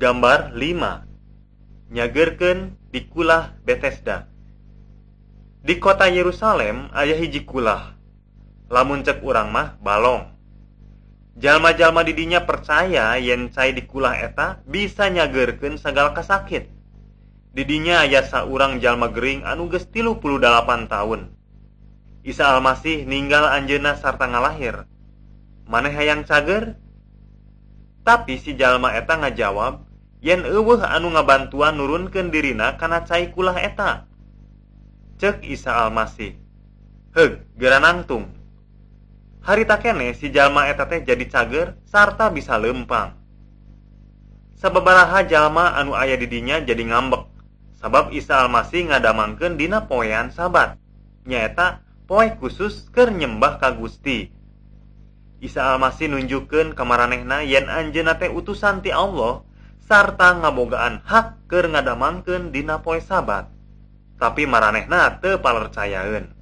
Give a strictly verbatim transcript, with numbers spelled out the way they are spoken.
Gambar lima. Nyageurkeun di kulah Bethesda. Di kota Yerusalem aya hiji kulah. Lamun cek urang mah balong. Jalma-jalma di dinya percaya yen cai di kulah eta bisa nyageurkeun sagala kasakit. Di dinya aya saurang jalma gering anu geus tilu puluh dalapan taun. Isa Almasih ninggal anjeunna sarta ngalahir. Maneh hayang cager? Tapi si jalma eta ngajawab, yen eueuh anu ngabantuan nurunkeun dirina kana cai kulah eta. Ceuk Isa Almasih, "Heug, geura nangtung." Harita keneh si jalma eta teh jadi cager sarta bisa leumpang. Sababaraha jalma anu aya di dinya jadi ngambek, sabab Isa Almasih ngadamangkeun dina poean Sabat, nyaeta poe khusus keur nyembah ka Gusti. Isa Almasih nunjukkeun ka maranehna yen anjeunna teh utusan ti Allah sarta ngabogaan hak keur ngadamangkeun dina poe Sabat. Tapi maranehna teu palercayaeun.